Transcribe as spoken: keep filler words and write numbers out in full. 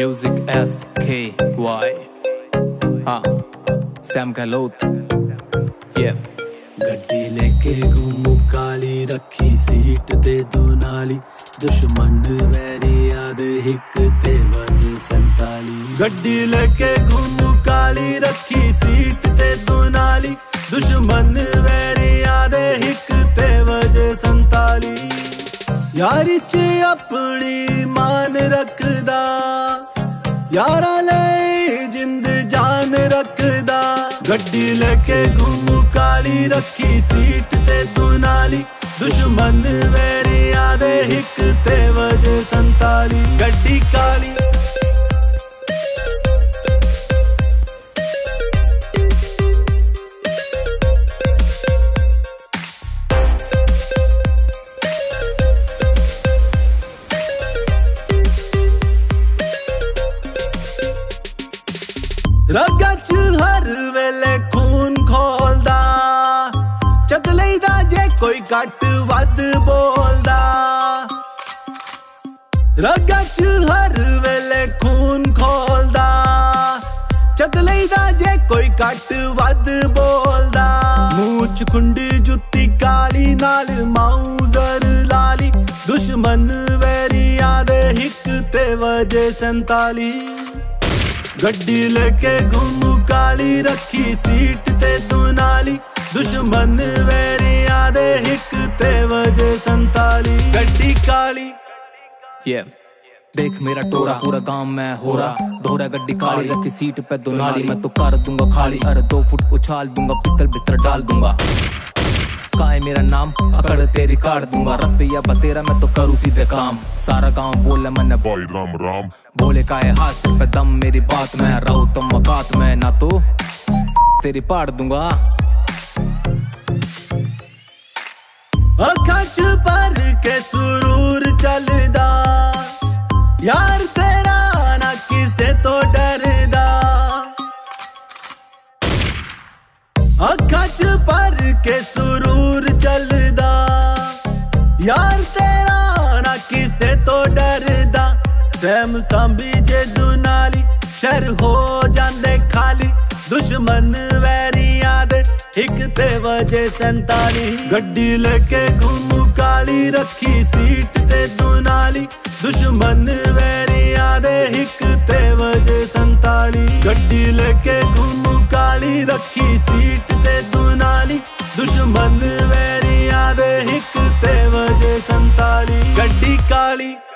Music S K Y हाँ Sam Gehlot yeah। गड्डी लेके घूमू काली रखी सीट ते दो नाली दुश्मन वैरी याद हिक ते वज संताली। गड्डी लेके घूमू काली रखी सीट ते दो नाली दुश्मन वैरी याद हिक ते वज संताली। यारी च अपनी मान रखदा यारा ले जिंद जान रखदा। गड्डी लेके घूमू काली रखी सीट ते तू नाली दुश्मन वैरी याद हिक ते वज संताली। गड्डी काली रगा च हर वेले खून खोलदा चक लईदा जे कोई घट वध बोलदा। रगा च हर वेले खून खोलदा चक लईदा जे कोई घट वध बोलदा। मूंह च खुंडी जुत्ती काली नाल माउजर लाली दुश्मन वैरी याद हिक ते वजे संताली। गड्डी लेके घूमू काली रखी सीट ते तू नाली दुश्मन वैरी याद हिक ते वजे संताली। गड्डी काली yeah। देख मेरा टोरा पूरा गांव में हो रहा दोहरा। गड्डी काली रखी सीट पे दो नाली मैं तो कर दूंगा खाली। अरे दो फुट उछाल दूंगा पित्तल भीतर डाल दूंगा। स्काई मेरा नाम अकड़ तेरी काट दूंगा। रपिया बतेरा मैं तो करूँ सीधे काम। सारा गांव बोले मैंने भाई राम राम बोले काए हाथ पे दम मेरी बात में रहूं तो मकात में ना तो तेरी पाड़ दूंगा। अखा च भर के सुरूर चलदा यार तेरा ना किसे तो डरदा। अखा च भर के सुरूर चलदा यार तेरा ना किसे तो डरदा। सैम सांभी जे दुनाली शर हो जांदे खाली दुश्मन वैरी याद हिक ते वजे संताली। गड्डी लेके घूमू काली रखी सीट ते दुनाली दुश्मन वैरी याद हिक ते वजे संताली। गड्डी लेके घूमू काली रखी सीट ते दुनाली दुश्मन वैरी याद हिक ते वजे संताली। गड्डी काली।